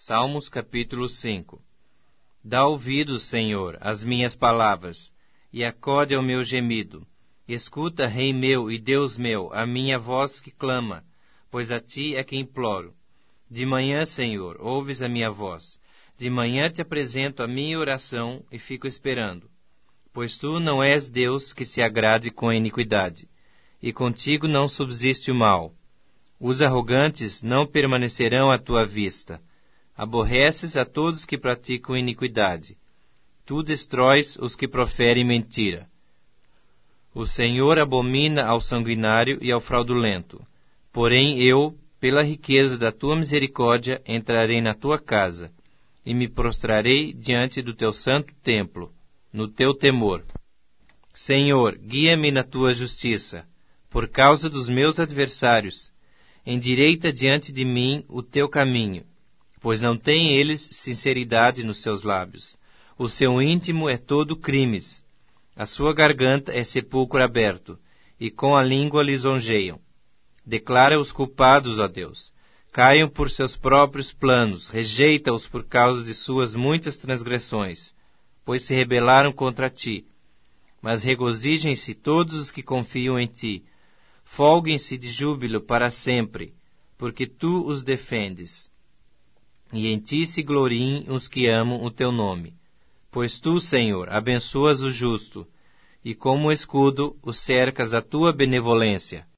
Salmos capítulo 5. Dá ouvidos, Senhor, às minhas palavras, e acode ao meu gemido. Escuta, Rei meu e Deus meu, a minha voz que clama, pois a ti é que imploro. De manhã, Senhor, ouves a minha voz. De manhã te apresento a minha oração e fico esperando. Pois tu não és Deus que se agrade com a iniquidade, e contigo não subsiste o mal. Os arrogantes não permanecerão à tua vista. Aborreces a todos que praticam iniquidade. Tu destróis os que proferem mentira. O Senhor abomina ao sanguinário e ao fraudulento. Porém eu, pela riqueza da tua misericórdia, entrarei na tua casa, e me prostrarei diante do teu santo templo, no teu temor. Senhor, guia-me na tua justiça, por causa dos meus adversários. Endireita diante de mim o teu caminho, pois não têm eles sinceridade nos seus lábios. O seu íntimo é todo crimes. A sua garganta é sepulcro aberto, e com a língua lisonjeiam. Declara os culpados, ó Deus. Caiam por seus próprios planos, rejeita-os por causa de suas muitas transgressões, pois se rebelaram contra ti. Mas regozijem-se todos os que confiam em ti. Folguem-se de júbilo para sempre, porque tu os defendes. E em ti se gloriem os que amam o teu nome. Pois tu, Senhor, abençoas o justo, e como escudo o cercas da tua benevolência.